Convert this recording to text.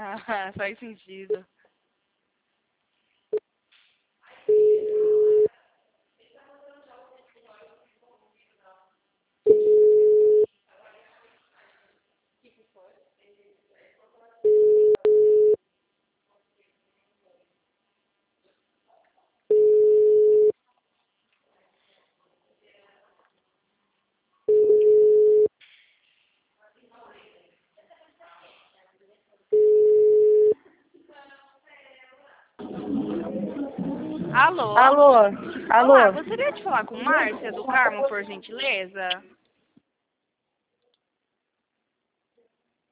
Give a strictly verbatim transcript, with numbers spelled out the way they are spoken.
Ah, faz sentido. Alô? Alô? Olá, Alô? gostaria de falar com Márcia do Carmo, por gentileza?